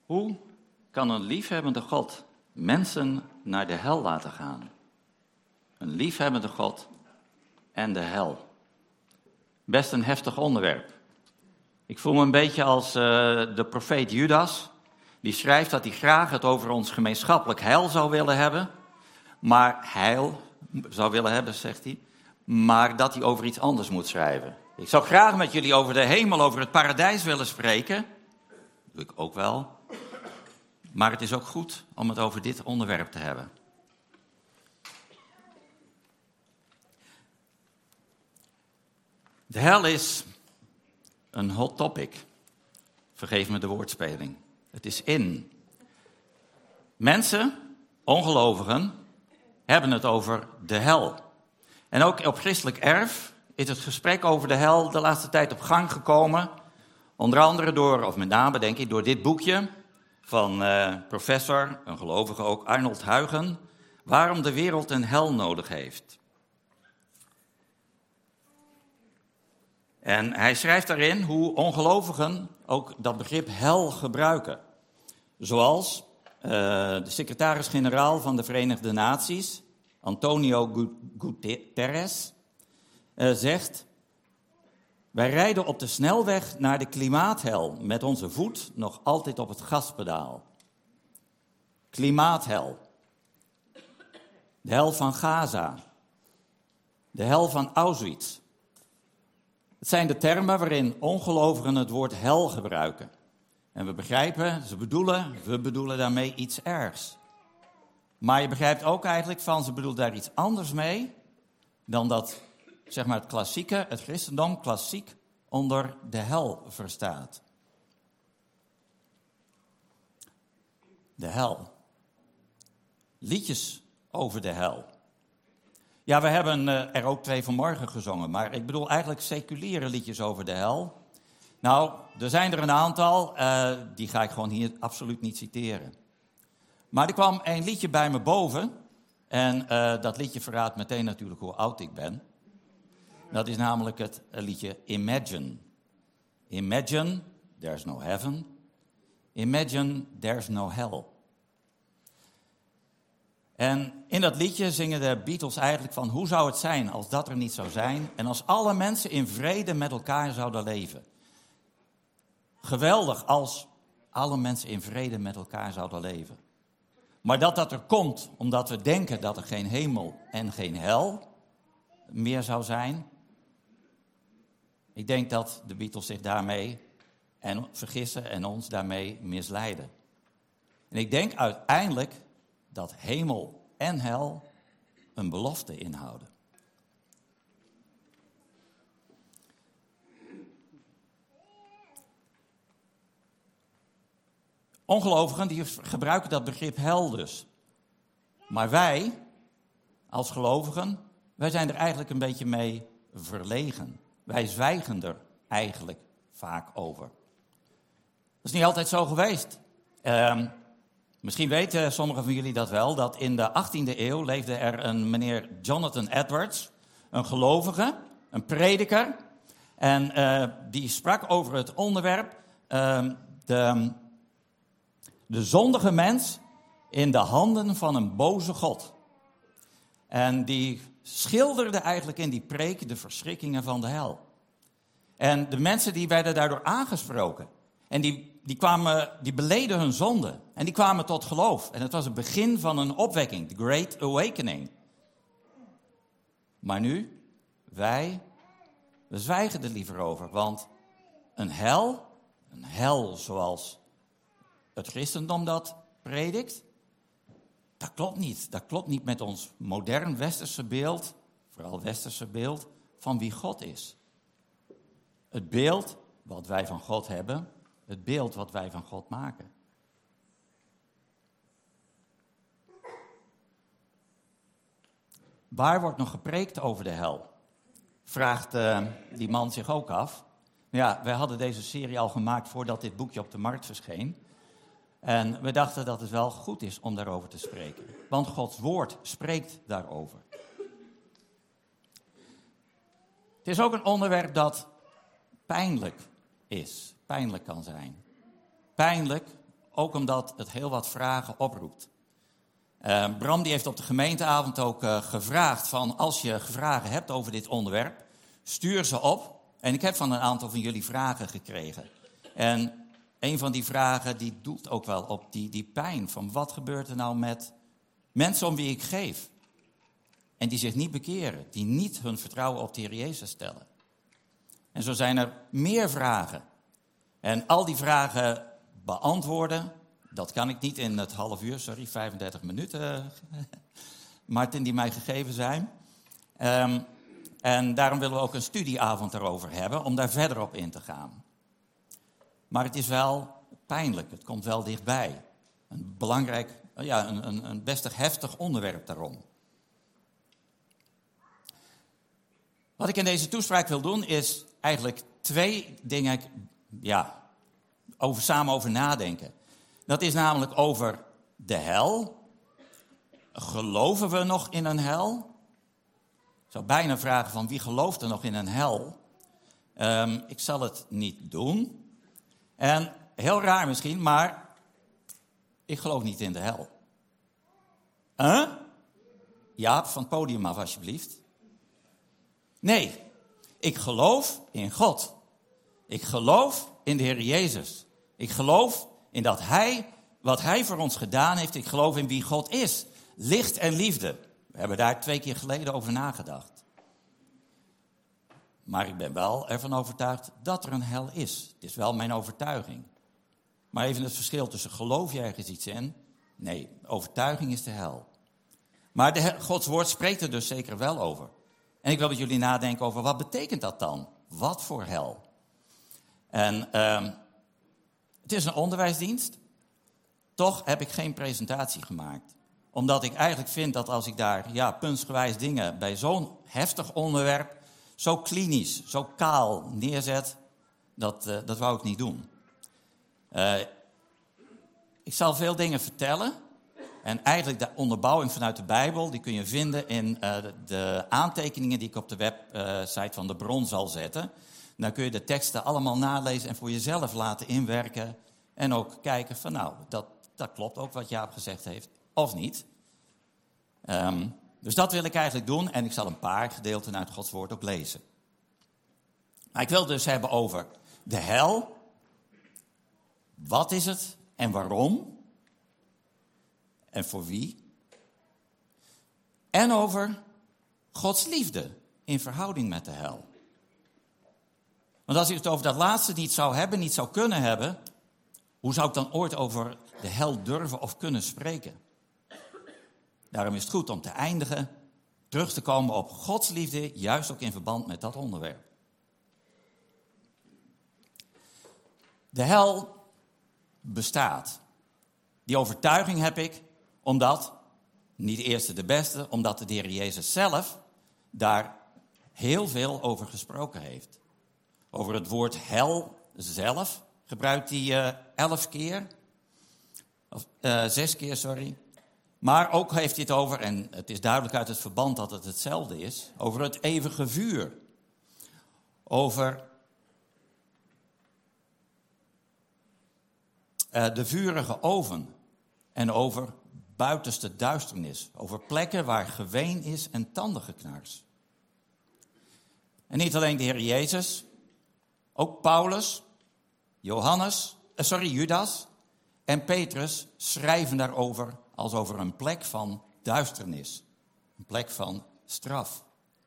Hoe kan een liefhebbende God mensen naar de hel laten gaan? Een liefhebbende God en de hel. Best een heftig onderwerp. Ik voel me een beetje als de profeet Judas. Die schrijft dat hij graag het over ons gemeenschappelijk heil zou willen hebben. Zegt hij. Maar dat hij over iets anders moet schrijven. Ik zou graag met jullie over de hemel, over het paradijs willen spreken. Dat doe ik ook wel. Maar het is ook goed om het over dit onderwerp te hebben. De hel is een hot topic. Vergeef me de woordspeling. Het is in. Mensen, ongelovigen, hebben het over de hel. En ook op christelijk erf is het gesprek over de hel de laatste tijd op gang gekomen. Onder andere met name denk ik, door dit boekje van professor, een gelovige ook, Arnold Huygen. Waarom de wereld een hel nodig heeft. En hij schrijft daarin hoe ongelovigen ook dat begrip hel gebruiken. Zoals de secretaris-generaal van de Verenigde Naties, Antonio Guterres, zegt: wij rijden op de snelweg naar de klimaathel met onze voet nog altijd op het gaspedaal. Klimaathel. De hel van Gaza. De hel van Auschwitz. Het zijn de termen waarin ongelovigen het woord hel gebruiken. En we begrijpen, we bedoelen daarmee iets ergs. Maar je begrijpt ook eigenlijk ze bedoelen daar iets anders mee dan dat, zeg maar, het christendom klassiek onder de hel verstaat. De hel. Liedjes over de hel. Ja, we hebben er ook 2 vanmorgen gezongen, maar ik bedoel eigenlijk seculiere liedjes over de hel. Nou, er zijn er een aantal, die ga ik gewoon hier absoluut niet citeren. Maar er kwam een liedje bij me boven en dat liedje verraadt meteen natuurlijk hoe oud ik ben. Dat is namelijk het liedje Imagine. Imagine, there's no heaven. Imagine, there's no hell. En in dat liedje zingen de Beatles eigenlijk van: hoe zou het zijn als dat er niet zou zijn en als alle mensen in vrede met elkaar zouden leven. Geweldig als alle mensen in vrede met elkaar zouden leven. Maar dat er komt omdat we denken dat er geen hemel en geen hel meer zou zijn. Ik denk dat de Beatles zich daarmee vergissen en ons daarmee misleiden. En ik denk uiteindelijk dat hemel en hel een belofte inhouden. Ongelovigen die gebruiken dat begrip hel dus. Maar wij, als gelovigen, wij zijn er eigenlijk een beetje mee verlegen. Wij zwijgen er eigenlijk vaak over. Dat is niet altijd zo geweest. Misschien weten sommigen van jullie dat wel, dat in de 18e eeuw leefde er een meneer Jonathan Edwards, een gelovige, een prediker. En die sprak over het onderwerp de zondige mens in de handen van een boze God. En die schilderde eigenlijk in die preek de verschrikkingen van de hel. En de mensen die werden daardoor aangesproken. En die beleden hun zonde. En die kwamen tot geloof. En het was het begin van een opwekking, the Great Awakening. Maar nu, we zwijgen er liever over. Want een hel zoals het christendom dat predikt, dat klopt niet. Dat klopt niet met ons modern westerse beeld, vooral westerse beeld, van wie God is. Het beeld wat wij van God hebben, het beeld wat wij van God maken. Waar wordt nog gepreekt over de hel? Vraagt die man zich ook af. Ja, wij hadden deze serie al gemaakt voordat dit boekje op de markt verscheen. En we dachten dat het wel goed is om daarover te spreken. Want Gods woord spreekt daarover. Het is ook een onderwerp dat pijnlijk kan zijn. Pijnlijk ook omdat het heel wat vragen oproept. Bram die heeft op de gemeenteavond ook gevraagd van als je vragen hebt over dit onderwerp, stuur ze op. En ik heb van een aantal van jullie vragen gekregen. En een van die vragen die doelt ook wel op die pijn van wat gebeurt er nou met mensen om wie ik geef. En die zich niet bekeren, die niet hun vertrouwen op de Heer Jezus stellen. En zo zijn er meer vragen. En al die vragen beantwoorden, dat kan ik niet in het 35 minuten, Martin, die mij gegeven zijn. En daarom willen we ook een studieavond daarover hebben, om daar verder op in te gaan. Maar het is wel pijnlijk, het komt wel dichtbij. Een belangrijk, een best heftig onderwerp daarom. Wat ik in deze toespraak wil doen, is eigenlijk 2 dingen samen over nadenken. Dat is namelijk over de hel. Geloven we nog in een hel? Ik zou bijna vragen van wie gelooft er nog in een hel? Ik zal het niet doen. En heel raar misschien, maar ik geloof niet in de hel. Jaap, van het podium af alsjeblieft. Nee, ik geloof in God. Ik geloof in de Heer Jezus. Ik geloof in dat wat Hij voor ons gedaan heeft. Ik geloof in wie God is. Licht en liefde. We hebben daar 2 keer geleden over nagedacht. Maar ik ben wel ervan overtuigd dat er een hel is. Het is wel mijn overtuiging. Maar even het verschil tussen geloof je ergens iets in? Nee, overtuiging is de hel. Maar Gods woord spreekt er dus zeker wel over. En ik wil met jullie nadenken over wat betekent dat dan? Wat voor hel? En het is een onderwijsdienst. Toch heb ik geen presentatie gemaakt. Omdat ik eigenlijk vind dat als ik daar puntsgewijs dingen bij zo'n heftig onderwerp zo klinisch, zo kaal neerzet, dat wou ik niet doen. Ik zal veel dingen vertellen. En eigenlijk de onderbouwing vanuit de Bijbel, die kun je vinden in de aantekeningen die ik op de website van de Bron zal zetten. Dan kun je de teksten allemaal nalezen en voor jezelf laten inwerken. En ook kijken van dat klopt ook wat Jaap gezegd heeft, of niet. Dus dat wil ik eigenlijk doen en ik zal een paar gedeelten uit Gods woord ook lezen. Maar ik wil het dus hebben over de hel. Wat is het en waarom? En voor wie? En over Gods liefde in verhouding met de hel. Want als ik het over dat laatste niet zou hebben, niet zou kunnen hebben, hoe zou ik dan ooit over de hel durven of kunnen spreken? Daarom is het goed om te eindigen, terug te komen op Gods liefde, juist ook in verband met dat onderwerp. De hel bestaat. Die overtuiging heb ik omdat, niet de eerste de beste, omdat de Heer Jezus zelf daar heel veel over gesproken heeft. Over het woord hel zelf gebruikt hij 11 keer, of 6 keer, sorry. Maar ook heeft hij het over, en het is duidelijk uit het verband dat het hetzelfde is, over het eeuwige vuur. Over de vurige oven en over buitenste duisternis. Over plekken waar geween is en tandengeknars. En niet alleen de Heer Jezus, ook Paulus, Judas en Petrus schrijven daarover als over een plek van duisternis. Een plek van straf.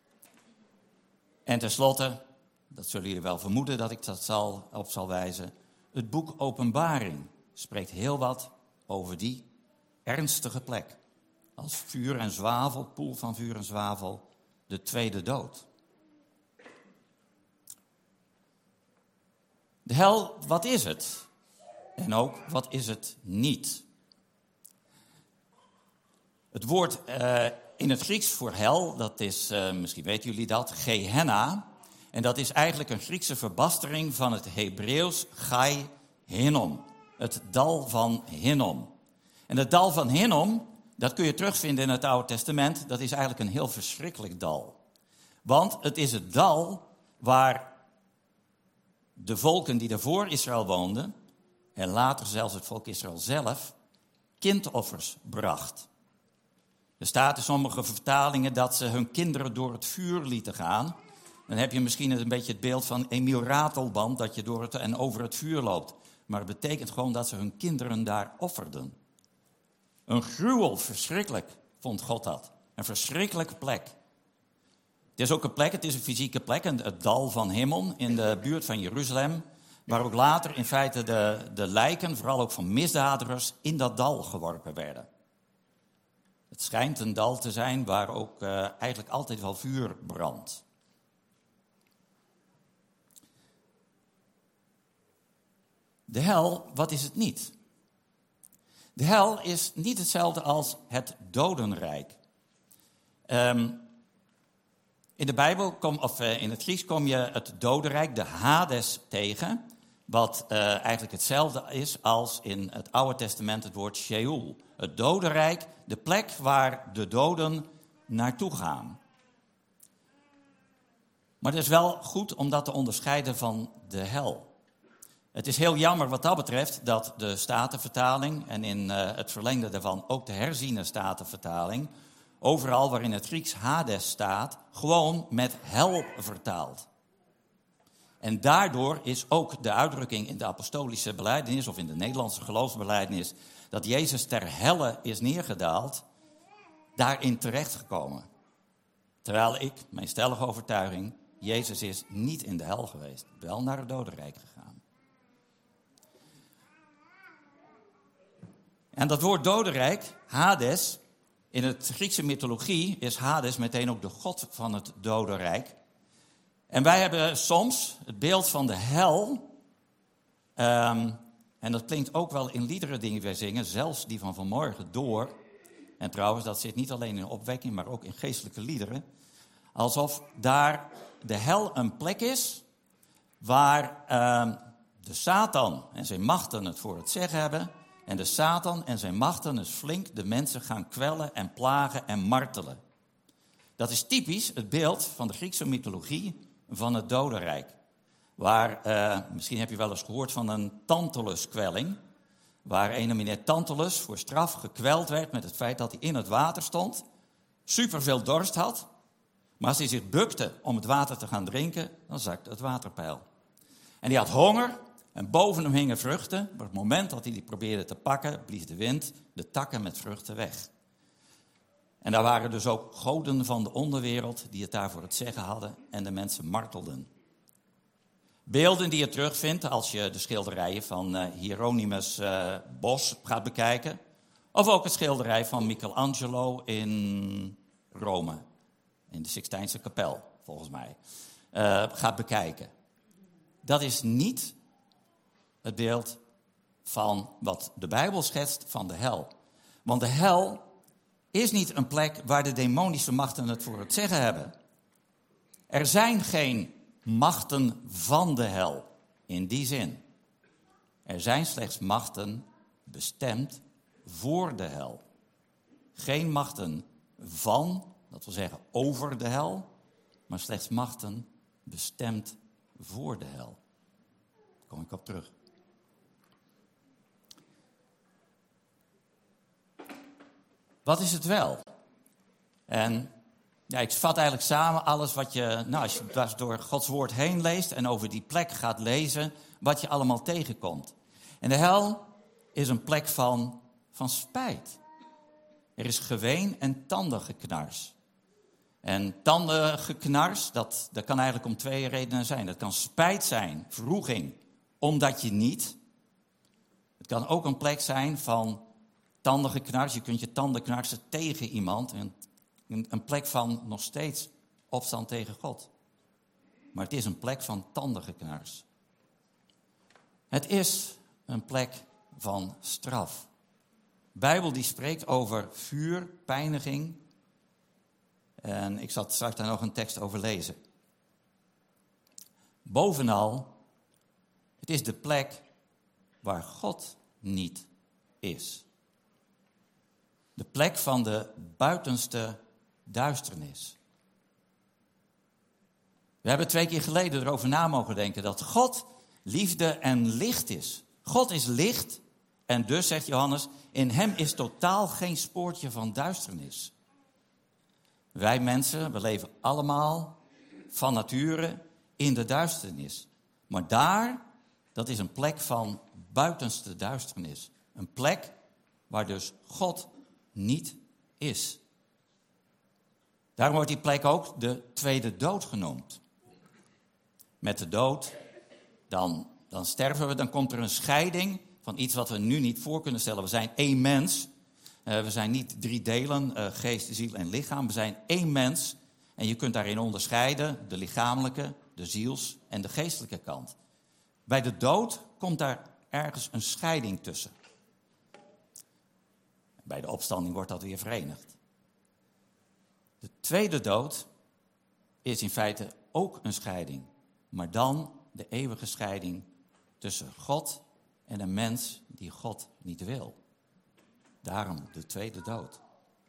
En tenslotte, dat zullen jullie wel vermoeden dat ik dat op zal wijzen, het boek Openbaring spreekt heel wat over die ernstige plek. Als vuur en zwavel, poel van vuur en zwavel, de tweede dood. De hel, wat is het? En ook, wat is het niet? Het woord in het Grieks voor hel, dat is, misschien weten jullie dat, Gehenna. En dat is eigenlijk een Griekse verbastering van het Hebreeuws Gai Hinnom. Het dal van Hinnom. En het dal van Hinnom, dat kun je terugvinden in het Oude Testament. Dat is eigenlijk een heel verschrikkelijk dal. Want het is het dal waar de volken die er voor Israël woonden en later zelfs het volk Israël zelf kindoffers bracht. Er staat in sommige vertalingen dat ze hun kinderen door het vuur lieten gaan. Dan heb je misschien een beetje het beeld van Emiel Ratelband, dat je door het en over het vuur loopt. Maar het betekent gewoon dat ze hun kinderen daar offerden. Een gruwel, verschrikkelijk, vond God dat. Een verschrikkelijke plek. Het is ook een plek, het is een fysieke plek, het dal van Himmon in de buurt van Jeruzalem, waar ook later in feite de lijken, vooral ook van misdadigers, in dat dal geworpen werden. Het schijnt een dal te zijn waar ook eigenlijk altijd wel vuur brandt. De hel, wat is het niet? De hel is niet hetzelfde als het dodenrijk. In de Bijbel, in het Grieks kom je het dodenrijk, de Hades, tegen. Wat eigenlijk hetzelfde is als in het Oude Testament het woord Sheol. Het dodenrijk, de plek waar de doden naartoe gaan. Maar het is wel goed om dat te onderscheiden van de hel. Het is heel jammer wat dat betreft dat de Statenvertaling en in het verlengde daarvan ook de herziene Statenvertaling, overal waarin het Grieks Hades staat, gewoon met hel vertaald. En daardoor is ook de uitdrukking in de apostolische belijdenis of in de Nederlandse geloofsbelijdenis dat Jezus ter helle is neergedaald, daarin terechtgekomen. Terwijl ik, mijn stellige overtuiging, Jezus is niet in de hel geweest, wel naar het dodenrijk gegaan. En dat woord dodenrijk, Hades, in het Griekse mythologie is Hades meteen ook de god van het dodenrijk. En wij hebben soms het beeld van de hel, en dat klinkt ook wel in liederen die wij zingen, zelfs die van vanmorgen door. En trouwens, dat zit niet alleen in opwekking, maar ook in geestelijke liederen. Alsof daar de hel een plek is waar de Satan en zijn machten het voor het zeggen hebben. En de Satan en zijn machten dus flink de mensen gaan kwellen en plagen en martelen. Dat is typisch het beeld van de Griekse mythologie van het dodenrijk. Waar, misschien heb je wel eens gehoord van een Tantalus-kwelling. Waar een meneer Tantalus voor straf gekweld werd met het feit dat hij in het water stond. Superveel dorst had. Maar als hij zich bukte om het water te gaan drinken, dan zakte het waterpeil. En hij had honger. En boven hem hingen vruchten. Maar op het moment dat hij die probeerde te pakken, blies de wind de takken met vruchten weg. En daar waren dus ook goden van de onderwereld die het daarvoor het zeggen hadden en de mensen martelden. Beelden die je terugvindt als je de schilderijen van Hieronymus Bos gaat bekijken. Of ook het schilderij van Michelangelo in Rome. In de Sixtijnse kapel, volgens mij. Gaat bekijken. Dat is niet het beeld van wat de Bijbel schetst van de hel. Want de hel is niet een plek waar de demonische machten het voor het zeggen hebben. Er zijn geen machten van de hel in die zin. Er zijn slechts machten bestemd voor de hel. Geen machten van, dat wil zeggen over de hel, maar slechts machten bestemd voor de hel. Daar kom ik op terug. Wat is het wel? En ja, ik vat eigenlijk samen alles wat je, als je door Gods woord heen leest en over die plek gaat lezen, wat je allemaal tegenkomt. En de hel is een plek van spijt. Er is geween en tandengeknars. En tandengeknars, dat kan eigenlijk om twee redenen zijn. Dat kan spijt zijn, wroeging, omdat je niet. Het kan ook een plek zijn van tandengeknars. Je kunt je tanden knarsen tegen iemand. En een plek van nog steeds opstand tegen God. Maar het is een plek van tandengeknars. Het is een plek van straf. De Bijbel die spreekt over vuur, pijniging. En ik zal straks daar nog een tekst over lezen. Bovenal, het is de plek waar God niet is. De plek van de buitenste duisternis. We hebben 2 keer geleden erover na mogen denken dat God liefde en licht is. God is licht en dus, zegt Johannes, in hem is totaal geen spoortje van duisternis. Wij mensen, we leven allemaal van nature in de duisternis. Maar daar, dat is een plek van buitenste duisternis. Een plek waar dus God niet is. Daarom wordt die plek ook de tweede dood genoemd. Met de dood, dan sterven we, dan komt er een scheiding van iets wat we nu niet voor kunnen stellen. We zijn één mens. We zijn niet 3 delen, geest, ziel en lichaam. We zijn één mens. En je kunt daarin onderscheiden de lichamelijke, de ziels en de geestelijke kant. Bij de dood komt daar ergens een scheiding tussen. Bij de opstanding wordt dat weer verenigd. De tweede dood is in feite ook een scheiding. Maar dan de eeuwige scheiding tussen God en een mens die God niet wil. Daarom de tweede dood.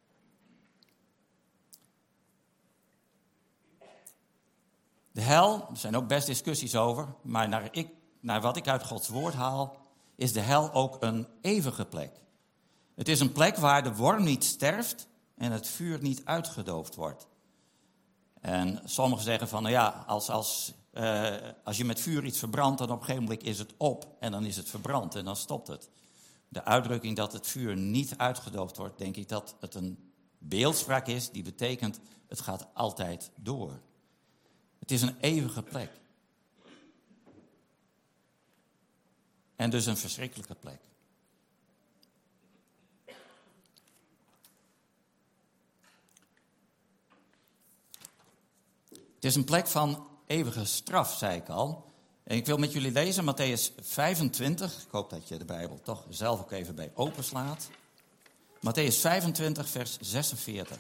De hel, er zijn ook best discussies over, maar naar wat ik uit Gods woord haal, is de hel ook een eeuwige plek. Het is een plek waar de worm niet sterft en het vuur niet uitgedoofd wordt. En sommigen zeggen van, nou ja, als je met vuur iets verbrandt, dan op een gegeven moment is het op en dan is het verbrand en dan stopt het. De uitdrukking dat het vuur niet uitgedoofd wordt, denk ik dat het een beeldspraak is die betekent, het gaat altijd door. Het is een eeuwige plek. En dus een verschrikkelijke plek. Het is een plek van eeuwige straf, zei ik al. En ik wil met jullie lezen Mattheüs 25. Ik hoop dat je de Bijbel toch zelf ook even bij openslaat. Mattheüs 25, vers 46.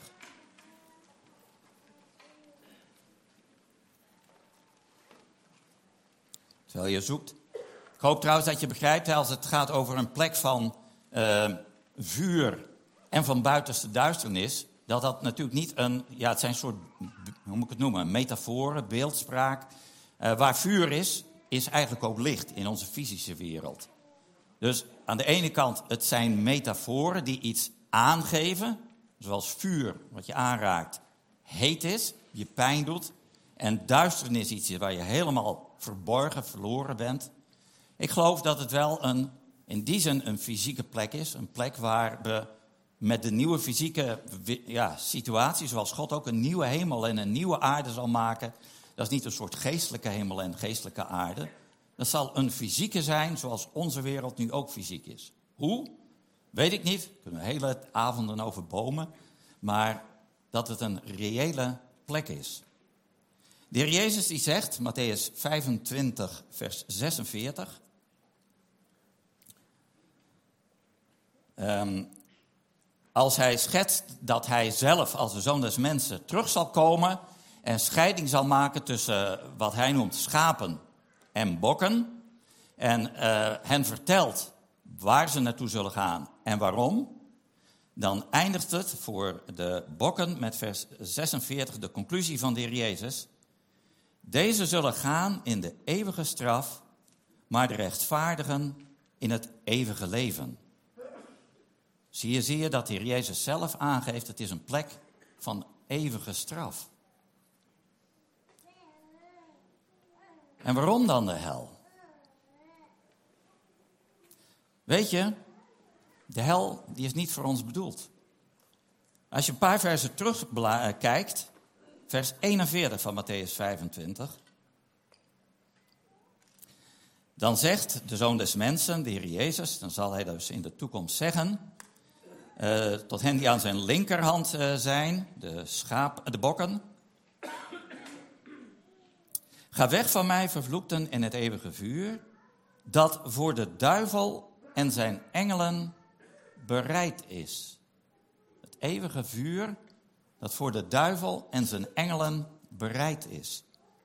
Terwijl je zoekt. Ik hoop trouwens dat je begrijpt, als het gaat over een plek van vuur en van buitenste duisternis, dat natuurlijk niet het zijn soort, hoe moet ik het noemen, metaforen, beeldspraak. Waar vuur is eigenlijk ook licht in onze fysische wereld. Dus aan de ene kant, het zijn metaforen die iets aangeven, zoals vuur, wat je aanraakt, heet is, je pijn doet. En duisternis iets is waar je helemaal verborgen, verloren bent. Ik geloof dat het wel in die zin een fysieke plek is. Een plek waar we met de nieuwe fysieke situatie, zoals God ook een nieuwe hemel en een nieuwe aarde zal maken. Dat is niet een soort geestelijke hemel en geestelijke aarde. Dat zal een fysieke zijn zoals onze wereld nu ook fysiek is. Hoe? Weet ik niet. Daar kunnen we hele avonden over bomen. Maar dat het een reële plek is. De Heer Jezus die zegt, Mattheüs 25, vers 46. Als hij schetst dat hij zelf als de Zoon des Mensen terug zal komen en scheiding zal maken tussen wat hij noemt schapen en bokken. En hen vertelt waar ze naartoe zullen gaan en waarom. Dan eindigt het voor de bokken met vers 46, de conclusie van de Heer Jezus. Deze zullen gaan in de eeuwige straf, maar de rechtvaardigen in het eeuwige leven. Zie je dat de Heer Jezus zelf aangeeft, het is een plek van eeuwige straf. En waarom dan de hel? Weet je, de hel die is niet voor ons bedoeld. Als je een paar versen terugkijkt, vers 41 van Mattheüs 25. Dan zegt de Zoon des Mensen, de Heer Jezus, dan zal hij dus in de toekomst zeggen, tot hen die aan zijn linkerhand zijn, de bokken. Ga weg van mij, vervloekten, in het eeuwige vuur, dat voor de duivel en zijn engelen bereid is. Het eeuwige vuur dat voor de duivel en zijn engelen bereid is.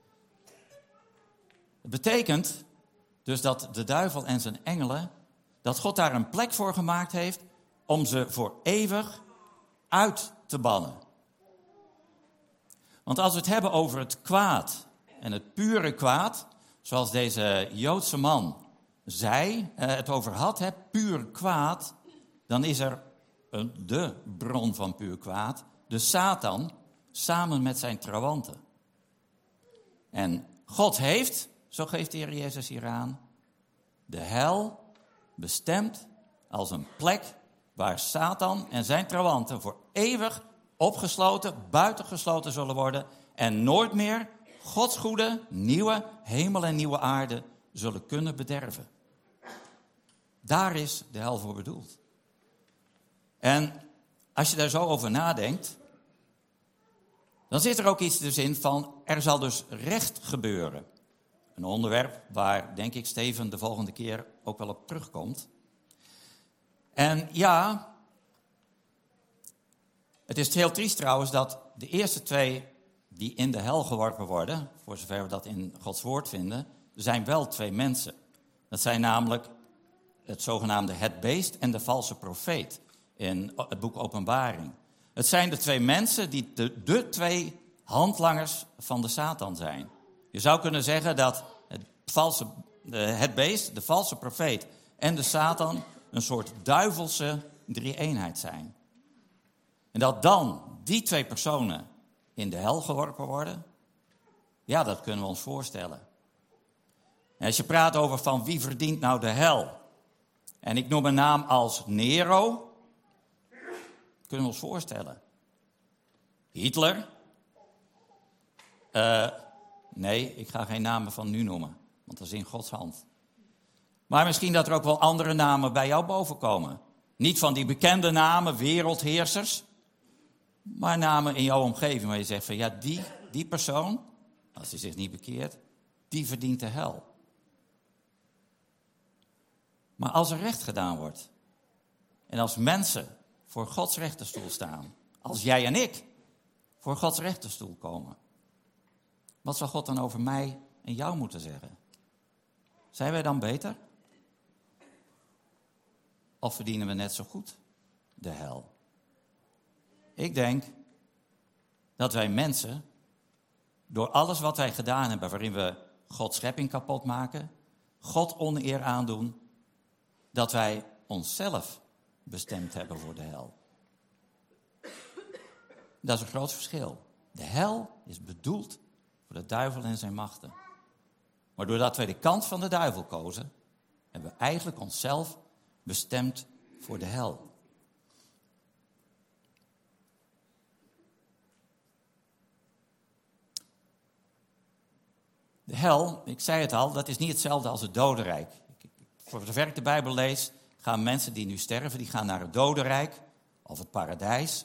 Het betekent dus dat de duivel en zijn engelen, dat God daar een plek voor gemaakt heeft om ze voor eeuwig uit te bannen. Want als we het hebben over het kwaad en het pure kwaad, zoals deze Joodse man het over had, puur kwaad, dan is er de bron van puur kwaad, de Satan, samen met zijn trawanten. En God heeft, zo geeft de Heer Jezus hier aan, de hel bestemd als een plek waar Satan en zijn trawanten voor eeuwig opgesloten, buitengesloten zullen worden en nooit meer Gods goede, nieuwe hemel en nieuwe aarde zullen kunnen bederven. Daar is de hel voor bedoeld. En als je daar zo over nadenkt, dan zit er ook iets dus in van, er zal dus recht gebeuren. Een onderwerp waar, denk ik, Steven de volgende keer ook wel op terugkomt. En ja, het is heel triest trouwens dat de eerste twee die in de hel geworpen worden, voor zover we dat in Gods woord vinden, zijn wel twee mensen. Dat zijn namelijk het zogenaamde het beest en de valse profeet in het boek Openbaring. Het zijn de twee mensen die de twee handlangers van de Satan zijn. Je zou kunnen zeggen dat het beest, de valse profeet en de Satan een soort duivelse drie-eenheid zijn. En dat dan die twee personen in de hel geworpen worden, ja, dat kunnen we ons voorstellen. En als je praat over van wie verdient nou de hel, en ik noem een naam als Nero, kunnen we ons voorstellen. Hitler. Nee, ik ga geen namen van nu noemen, want dat is in Gods hand. Maar misschien dat er ook wel andere namen bij jou bovenkomen. Niet van die bekende namen, wereldheersers, maar namen in jouw omgeving waar je zegt van ja, die persoon, als hij zich niet bekeert, die verdient de hel. Maar als er recht gedaan wordt en als mensen voor Gods rechterstoel staan, als jij en ik voor Gods rechterstoel komen, wat zal God dan over mij en jou moeten zeggen? Zijn wij dan beter? Of verdienen we net zo goed de hel? Ik denk dat wij mensen, door alles wat wij gedaan hebben, waarin we Gods schepping kapot maken, God oneer aandoen, dat wij onszelf bestemd hebben voor de hel. Dat is een groot verschil. De hel is bedoeld voor de duivel en zijn machten. Maar doordat wij de kant van de duivel kozen, hebben we eigenlijk onszelf bestemd voor de hel. De hel, ik zei het al, dat is niet hetzelfde als het dodenrijk. Voor zover ik de Bijbel lees, gaan mensen die nu sterven, die gaan naar het dodenrijk of het paradijs.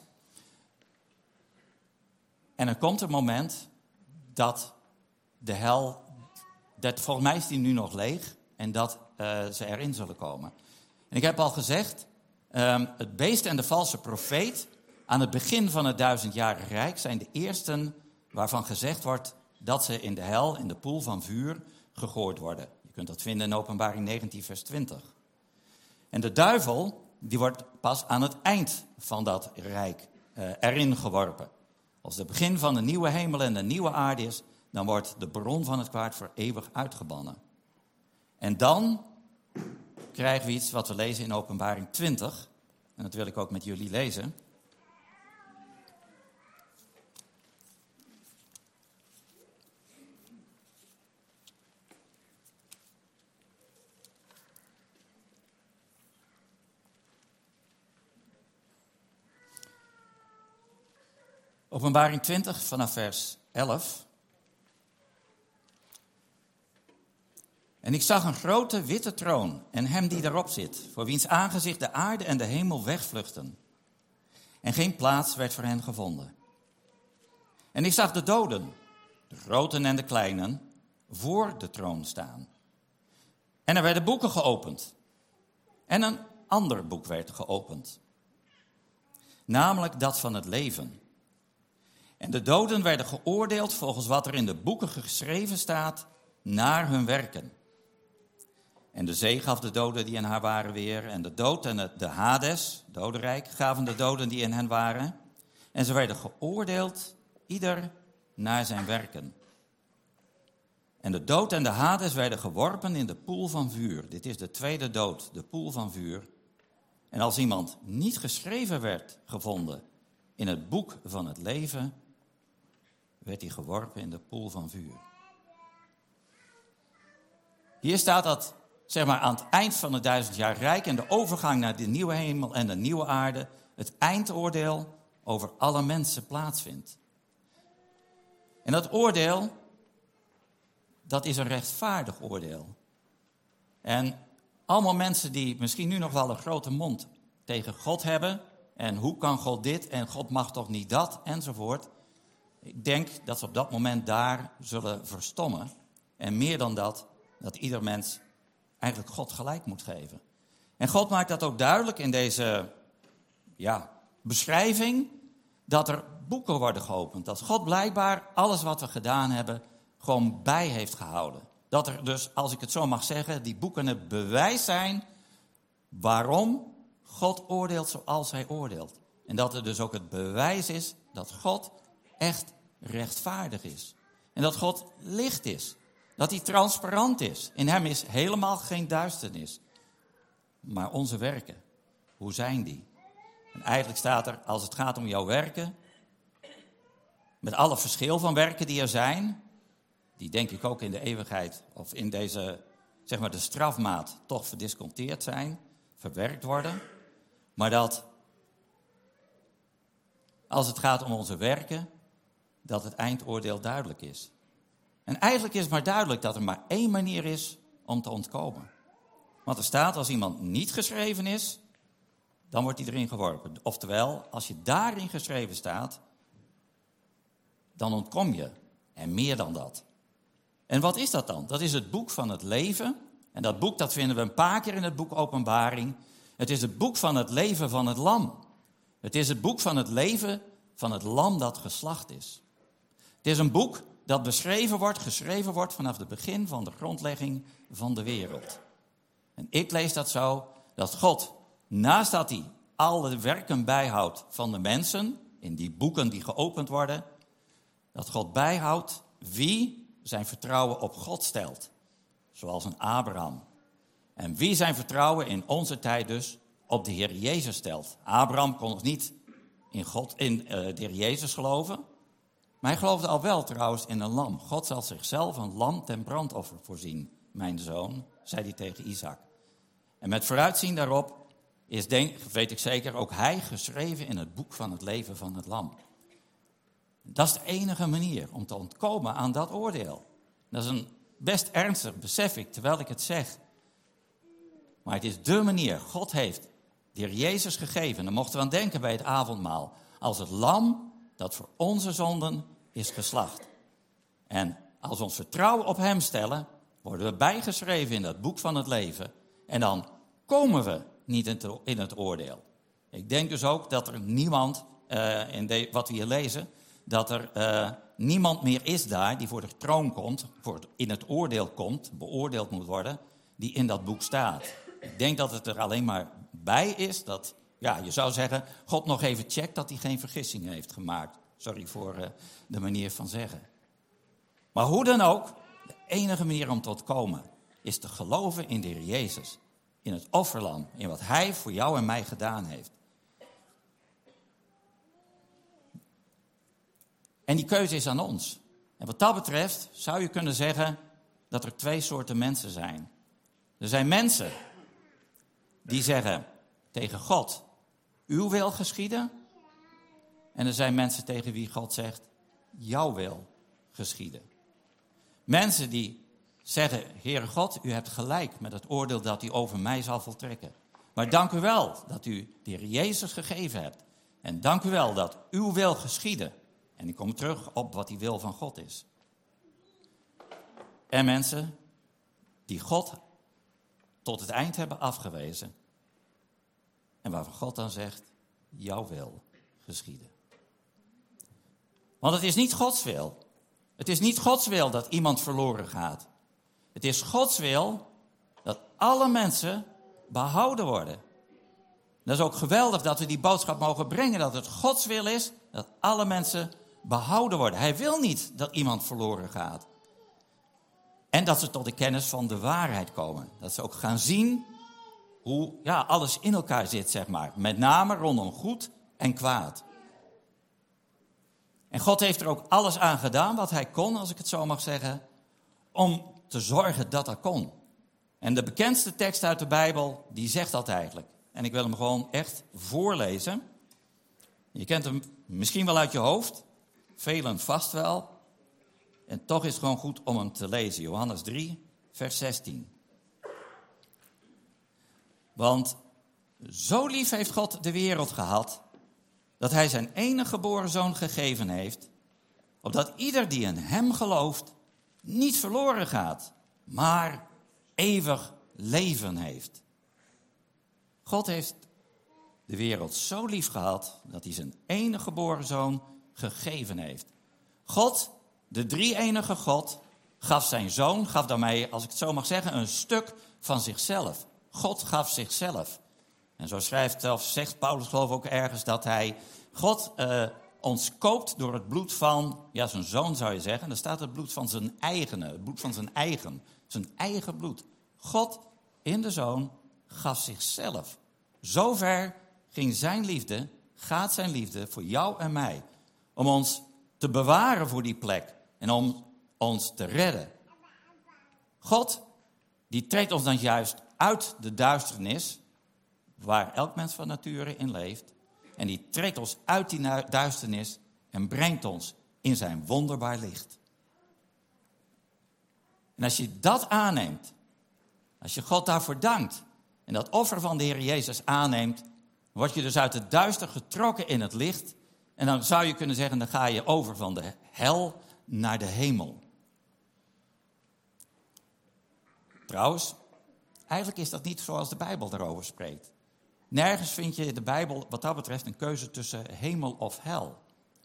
En er komt een moment dat de hel, volgens mij is die nu nog leeg, en dat ze erin zullen komen. En ik heb al gezegd, het beest en de valse profeet aan het begin van het 1000-jarig rijk zijn de eersten waarvan gezegd wordt dat ze in de hel, in de poel van vuur, gegooid worden. Je kunt dat vinden in Openbaring 19 vers 20. En de duivel, die wordt pas aan het eind van dat rijk erin geworpen. Als het begin van de nieuwe hemel en de nieuwe aarde is, dan wordt de bron van het kwaad voor eeuwig uitgebannen. En dan krijgen we iets wat we lezen in Openbaring 20. En dat wil ik ook met jullie lezen. Openbaring 20 vanaf vers 11. En ik zag een grote witte troon en hem die daarop zit, voor wiens aangezicht de aarde en de hemel wegvluchtten. En geen plaats werd voor hen gevonden. En ik zag de doden, de groten en de kleinen, voor de troon staan. En er werden boeken geopend. En een ander boek werd geopend. Namelijk dat van het leven. En de doden werden geoordeeld volgens wat er in de boeken geschreven staat, naar hun werken. En de zee gaf de doden die in haar waren weer. En de dood en de Hades, dodenrijk, gaven de doden die in hen waren. En ze werden geoordeeld, ieder naar zijn werken. En de dood en de Hades werden geworpen in de poel van vuur. Dit is de tweede dood, de poel van vuur. En als iemand niet geschreven werd gevonden in het boek van het leven, werd hij geworpen in de poel van vuur. Hier staat dat, zeg maar, aan het eind van het 1000 jaar rijk en de overgang naar de nieuwe hemel en de nieuwe aarde, het eindoordeel over alle mensen plaatsvindt. En dat oordeel, dat is een rechtvaardig oordeel. En allemaal mensen die misschien nu nog wel een grote mond tegen God hebben, en hoe kan God dit en God mag toch niet dat, enzovoort. Ik denk dat ze op dat moment daar zullen verstommen. En meer dan dat ieder mens eigenlijk God gelijk moet geven. En God maakt dat ook duidelijk in deze beschrijving, dat er boeken worden geopend. Dat God blijkbaar alles wat we gedaan hebben gewoon bij heeft gehouden. Dat er dus, als ik het zo mag zeggen, die boeken het bewijs zijn waarom God oordeelt zoals hij oordeelt. En dat er dus ook het bewijs is dat God echt rechtvaardig is. En dat God licht is. Dat hij transparant is. In hem is helemaal geen duisternis. Maar onze werken, hoe zijn die? En eigenlijk staat er, als het gaat om jouw werken, met alle verschil van werken die er zijn, die denk ik ook in de eeuwigheid of in deze, zeg maar, de strafmaat toch verdisconteerd zijn, verwerkt worden. Maar dat, als het gaat om onze werken, dat het eindoordeel duidelijk is. En eigenlijk is het maar duidelijk dat er maar één manier is om te ontkomen. Want er staat, als iemand niet geschreven is, dan wordt hij erin geworpen. Oftewel, als je daarin geschreven staat, dan ontkom je. En meer dan dat. En wat is dat dan? Dat is het boek van het leven. En dat boek, dat vinden we een paar keer in het boek Openbaring. Het is het boek van het leven van het lam. Het is het boek van het leven van het lam dat geslacht is. Het is een boek dat geschreven wordt vanaf het begin van de grondlegging van de wereld. En ik lees dat zo, dat God, naast dat hij alle werken bijhoudt van de mensen, in die boeken die geopend worden, dat God bijhoudt wie zijn vertrouwen op God stelt. Zoals een Abraham. En wie zijn vertrouwen in onze tijd dus op de Heer Jezus stelt. Abraham kon nog niet in de Heer Jezus geloven. Maar hij geloofde al wel trouwens in een lam. God zal zichzelf een lam ten brandoffer voorzien, mijn zoon, zei hij tegen Isaac. En met vooruitzien daarop is, weet ik zeker, ook hij geschreven in het boek van het leven van het lam. Dat is de enige manier om te ontkomen aan dat oordeel. Dat is een best ernstig, besef ik, terwijl ik het zeg. Maar het is dé manier. God heeft de Heer Jezus gegeven. Daar mochten we aan denken bij het avondmaal. Als het lam dat voor onze zonden is geslacht. En als we ons vertrouwen op hem stellen, worden we bijgeschreven in dat boek van het leven. En dan komen we niet in het oordeel. Ik denk dus ook dat er niemand, wat we hier lezen, dat er niemand meer is daar die voor de troon komt, in het oordeel komt, beoordeeld moet worden, die in dat boek staat. Ik denk dat het er alleen maar bij is dat, je zou zeggen, God nog even checkt dat hij geen vergissingen heeft gemaakt. Sorry voor de manier van zeggen. Maar hoe dan ook, de enige manier om te ontkomen is te geloven in de Heer Jezus. In het offerlam, in wat hij voor jou en mij gedaan heeft. En die keuze is aan ons. En wat dat betreft zou je kunnen zeggen dat er twee soorten mensen zijn. Er zijn mensen die zeggen tegen God, uw wil geschieden. En er zijn mensen tegen wie God zegt, jouw wil geschieden. Mensen die zeggen, Heere God, u hebt gelijk met het oordeel dat u over mij zal voltrekken. Maar dank u wel dat u de Heer Jezus gegeven hebt. En dank u wel dat uw wil geschieden. En ik kom terug op wat die wil van God is. En mensen die God tot het eind hebben afgewezen. En waarvan God dan zegt, jouw wil geschieden. Want het is niet Gods wil. Het is niet Gods wil dat iemand verloren gaat. Het is Gods wil dat alle mensen behouden worden. Dat is ook geweldig dat we die boodschap mogen brengen. Dat het Gods wil is dat alle mensen behouden worden. Hij wil niet dat iemand verloren gaat. En dat ze tot de kennis van de waarheid komen. Dat ze ook gaan zien hoe alles in elkaar zit, zeg maar. Met name rondom goed en kwaad. En God heeft er ook alles aan gedaan wat hij kon, als ik het zo mag zeggen, om te zorgen dat dat kon. En de bekendste tekst uit de Bijbel, die zegt dat eigenlijk. En ik wil hem gewoon echt voorlezen. Je kent hem misschien wel uit je hoofd, velen vast wel. En toch is het gewoon goed om hem te lezen. Johannes 3, vers 16. Want zo lief heeft God de wereld gehad, dat hij zijn enige geboren zoon gegeven heeft, opdat ieder die in hem gelooft niet verloren gaat, maar eeuwig leven heeft. God heeft de wereld zo lief gehad, dat hij zijn enige geboren zoon gegeven heeft. God, de drie-enige God, gaf zijn zoon, gaf daarmee, als ik het zo mag zeggen, een stuk van zichzelf. God gaf zichzelf. En zo schrijft of zegt Paulus geloof ik ook ergens dat God ons koopt door het bloed van, zijn zoon zou je zeggen. Dan staat het bloed van zijn eigene, het bloed van zijn eigen bloed. God in de zoon gaf zichzelf. Zover ging zijn liefde, gaat zijn liefde voor jou en mij. Om ons te bewaren voor die plek en om ons te redden. God, die trekt ons dan juist uit de duisternis, waar elk mens van nature in leeft. En die trekt ons uit die duisternis en brengt ons in zijn wonderbaar licht. En als je dat aanneemt, als je God daarvoor dankt en dat offer van de Heer Jezus aanneemt, word je dus uit het duister getrokken in het licht. En dan zou je kunnen zeggen, dan ga je over van de hel naar de hemel. Trouwens, eigenlijk is dat niet zoals de Bijbel erover spreekt. Nergens vind je in de Bijbel wat dat betreft een keuze tussen hemel of hel.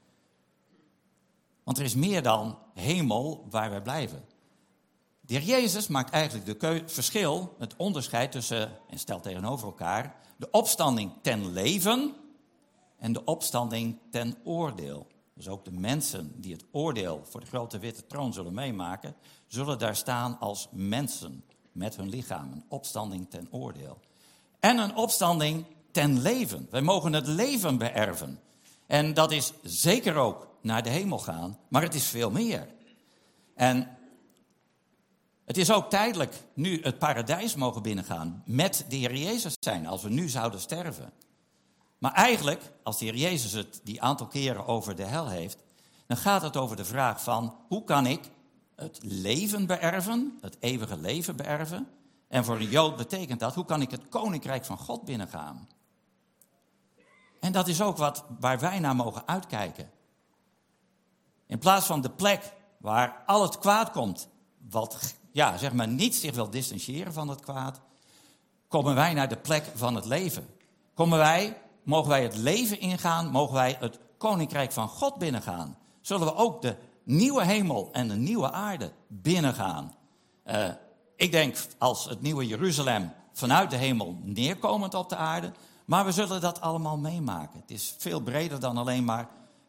Want er is meer dan hemel waar wij blijven. De Heer Jezus maakt eigenlijk verschil, het onderscheid tussen, en stelt tegenover elkaar, de opstanding ten leven en de opstanding ten oordeel. Dus ook de mensen die het oordeel voor de grote witte troon zullen meemaken, zullen daar staan als mensen met hun lichaam. Een opstanding ten oordeel. En een opstanding ten leven. Wij mogen het leven beërven. En dat is zeker ook naar de hemel gaan, maar het is veel meer. En het is ook tijdelijk nu het paradijs mogen binnengaan, met de Heer Jezus zijn, als we nu zouden sterven. Maar eigenlijk, als de Heer Jezus het die aantal keren over de hel heeft, dan gaat het over de vraag van, hoe kan ik het leven beërven, het eeuwige leven beërven? En voor een Jood betekent dat, hoe kan ik het koninkrijk van God binnengaan? En dat is ook waar wij naar mogen uitkijken. In plaats van de plek waar al het kwaad komt, wat niet zich wil distancieren van het kwaad, komen wij naar de plek van het leven. Mogen wij het leven ingaan, mogen wij het koninkrijk van God binnengaan. Zullen we ook de nieuwe hemel en de nieuwe aarde binnengaan. Ik denk als het nieuwe Jeruzalem vanuit de hemel neerkomend op de aarde. Maar we zullen dat allemaal meemaken. Het is veel breder dan alleen maar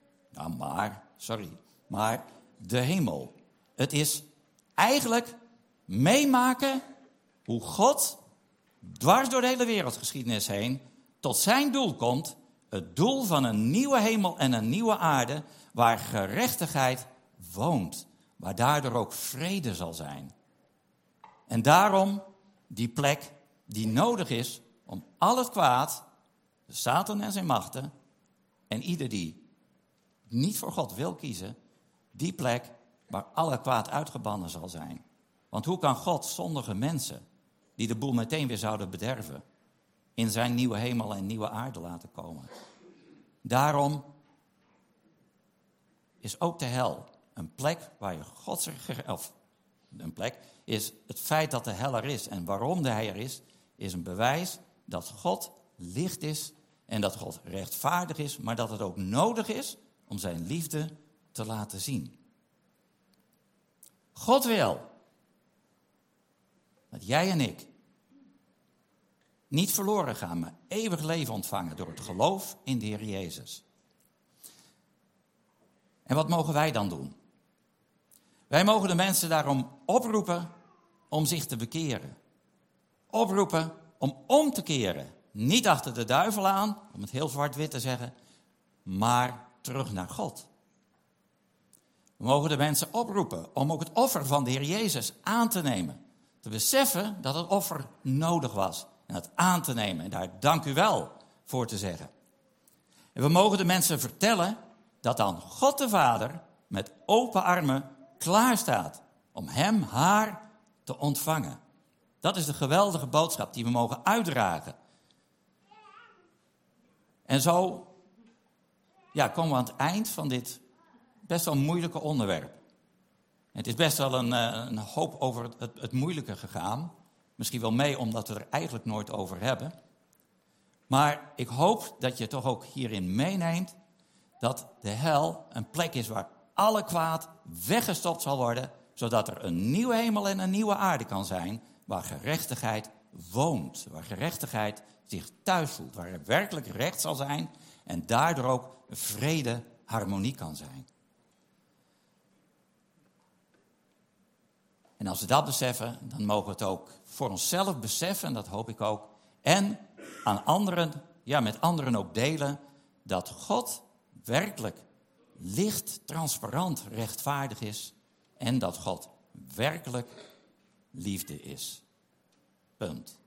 de hemel. Het is eigenlijk meemaken hoe God dwars door de hele wereldgeschiedenis heen tot zijn doel komt. Het doel van een nieuwe hemel en een nieuwe aarde waar gerechtigheid woont. Waar daardoor ook vrede zal zijn. En daarom die plek die nodig is om al het kwaad, de Satan en zijn machten, en ieder die niet voor God wil kiezen, die plek waar al het kwaad uitgebannen zal zijn. Want hoe kan God zondige mensen, die de boel meteen weer zouden bederven, in zijn nieuwe hemel en nieuwe aarde laten komen? Daarom is ook de hel een plek waar je een plek is het feit dat de hel er is. En waarom hij er is een bewijs dat God licht is en dat God rechtvaardig is, maar dat het ook nodig is om zijn liefde te laten zien. God wil dat jij en ik niet verloren gaan, maar eeuwig leven ontvangen door het geloof in de Heer Jezus. En wat mogen wij dan doen? Wij mogen de mensen daarom oproepen om zich te bekeren. Oproepen om om te keren. Niet achter de duivel aan, om het heel zwart-wit te zeggen, maar terug naar God. We mogen de mensen oproepen om ook het offer van de Heer Jezus aan te nemen. Te beseffen dat het offer nodig was en het aan te nemen en daar dank u wel voor te zeggen. En we mogen de mensen vertellen dat dan God de Vader met open armen klaar staat om hem, haar te ontvangen. Dat is de geweldige boodschap die we mogen uitdragen. En zo komen we aan het eind van dit best wel moeilijke onderwerp. Het is best wel een hoop over het moeilijke gegaan. Misschien wel mee omdat we er eigenlijk nooit over hebben. Maar ik hoop dat je toch ook hierin meeneemt dat de hel een plek is waar alle kwaad weggestopt zal worden, zodat er een nieuwe hemel en een nieuwe aarde kan zijn, waar gerechtigheid woont, waar gerechtigheid zich thuis voelt, waar er werkelijk recht zal zijn en daardoor ook vrede, harmonie kan zijn. En als we dat beseffen, dan mogen we het ook voor onszelf beseffen, en dat hoop ik ook, en aan anderen, met anderen ook delen, dat God werkelijk licht, transparant, rechtvaardig is en dat God werkelijk liefde is. Punt.